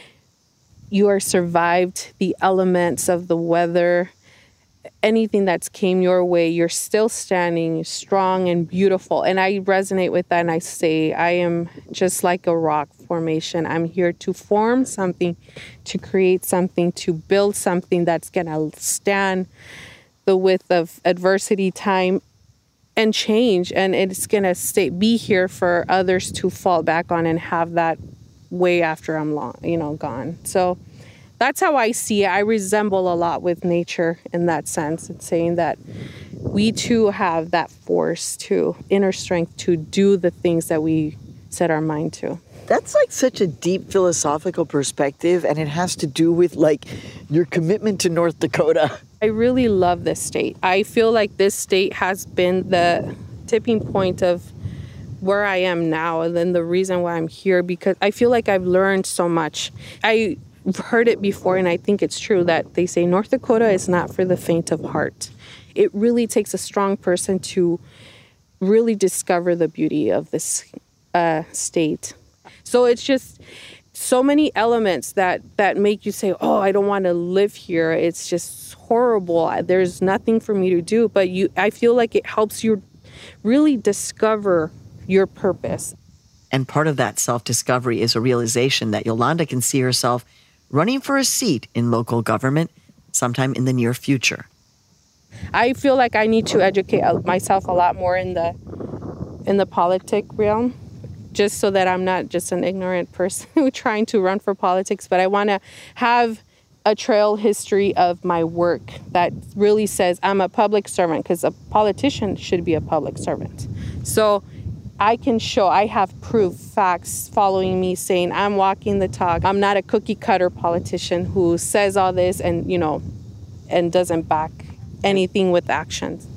you are survived the elements of the weather, anything that's came your way. You're still standing strong and beautiful. And I resonate with that, and I say, I am just like a rock formation. I'm here to form something, to create something, to build something that's going to stand the width of adversity, time, and change. And it's going to stay, be here for others to fall back on and have that way after I'm long, you know, gone. So that's how I see it. I resemble a lot with nature in that sense. It's saying that we too have that force, to inner strength to do the things that we set our mind to. That's like such a deep philosophical perspective, and it has to do with like your commitment to North Dakota. I really love this state. I feel like this state has been the tipping point of where I am now, and then the reason why I'm here, because I feel like I've learned so much. I heard it before, and I think it's true, that they say North Dakota is not for the faint of heart. It really takes a strong person to really discover the beauty of this uh, state. So it's just so many elements that, that make you say, oh, I don't want to live here. It's just horrible. There's nothing for me to do. But you, I feel like it helps you really discover your purpose. And part of that self-discovery is a realization that Yolanda can see herself running for a seat in local government sometime in the near future. I feel like I need to educate myself a lot more in the in the politic realm, just so that I'm not just an ignorant person who trying to run for politics, but I want to have a trail history of my work that really says I'm a public servant, because a politician should be a public servant. So I can show, I have proof, facts following me saying I'm walking the talk. I'm not a cookie cutter politician who says all this and, you know, and doesn't back anything with actions.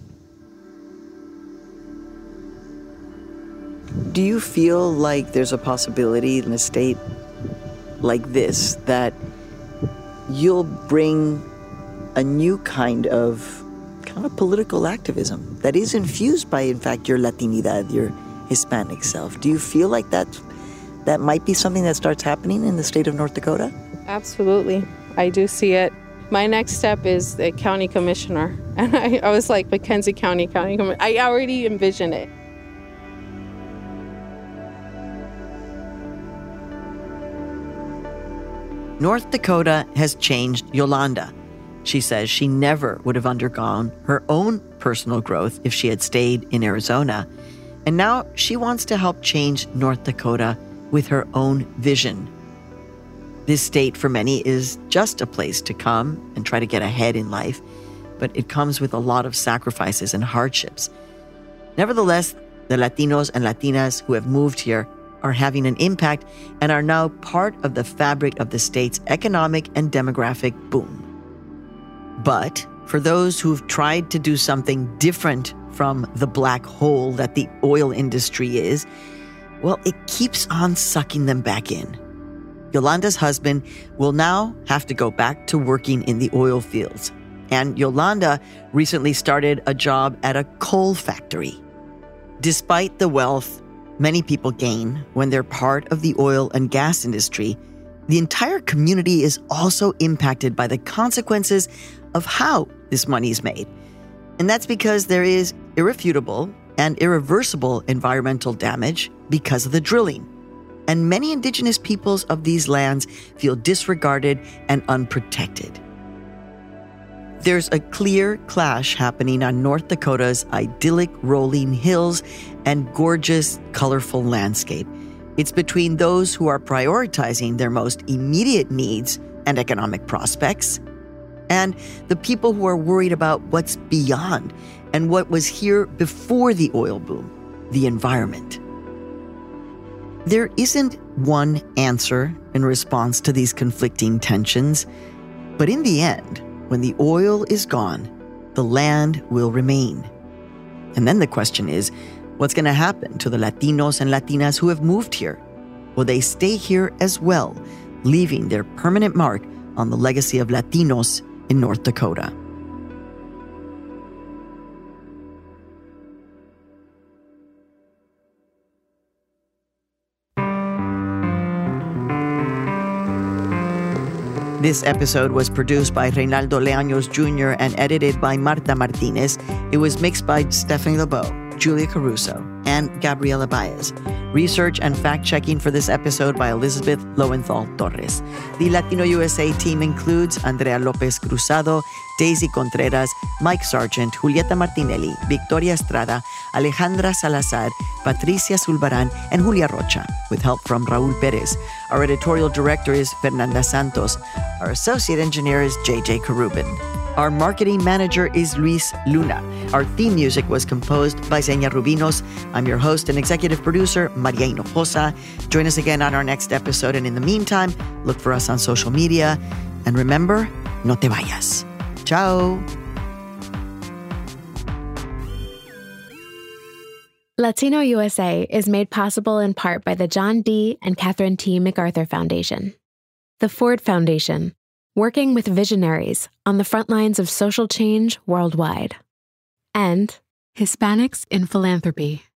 Do you feel like there's a possibility in a state like this that you'll bring a new kind of kind of political activism that is infused by, in fact, your Latinidad, your Hispanic self? Do you feel like that that might be something that starts happening in the state of North Dakota? Absolutely. I do see it. My next step is the county commissioner. And I, I was like, McKenzie County, county commissioner. I already envision it. North Dakota has changed Yolanda. She says she never would have undergone her own personal growth if she had stayed in Arizona. And now she wants to help change North Dakota with her own vision. This state for many is just a place to come and try to get ahead in life, but it comes with a lot of sacrifices and hardships. Nevertheless, the Latinos and Latinas who have moved here are having an impact and are now part of the fabric of the state's economic and demographic boom. But for those who've tried to do something different from the black hole that the oil industry is, well, it keeps on sucking them back in. Yolanda's husband will now have to go back to working in the oil fields. And Yolanda recently started a job at a coal factory. Despite the wealth many people gain when they're part of the oil and gas industry, the entire community is also impacted by the consequences of how this money is made. And that's because there is irrefutable and irreversible environmental damage because of the drilling. And many indigenous peoples of these lands feel disregarded and unprotected. There's a clear clash happening on North Dakota's idyllic rolling hills and gorgeous, colorful landscape. It's between those who are prioritizing their most immediate needs and economic prospects, and the people who are worried about what's beyond and what was here before the oil boom, the environment. There isn't one answer in response to these conflicting tensions, but in the end, when the oil is gone, the land will remain. And then the question is, what's going to happen to the Latinos and Latinas who have moved here? Will they stay here as well, leaving their permanent mark on the legacy of Latinos in North Dakota? This episode was produced by Reynaldo Leaños Junior and edited by Marta Martinez. It was mixed by Stephanie LeBeau, Julia Caruso, and Gabriela Baez. Research and fact-checking for this episode by Elizabeth Lowenthal Torres. The Latino U S A team includes Andrea Lopez Cruzado, Daisy Contreras, Mike Sargent, Julieta Martinelli, Victoria Estrada, Alejandra Salazar, Patricia Zulbarán, and Julia Rocha, with help from Raúl Pérez. Our editorial director is Fernanda Santos. Our associate engineer is J J Karubin. Our marketing manager is Luis Luna. Our theme music was composed by Zenia Rubinos. I'm your host and executive producer, Maria Hinojosa. Join us again on our next episode, and in the meantime, look for us on social media. And remember, no te vayas. Ciao. Latino U S A is made possible in part by the John D. and Catherine T. MacArthur Foundation, the Ford Foundation, working with visionaries on the front lines of social change worldwide, and Hispanics in Philanthropy.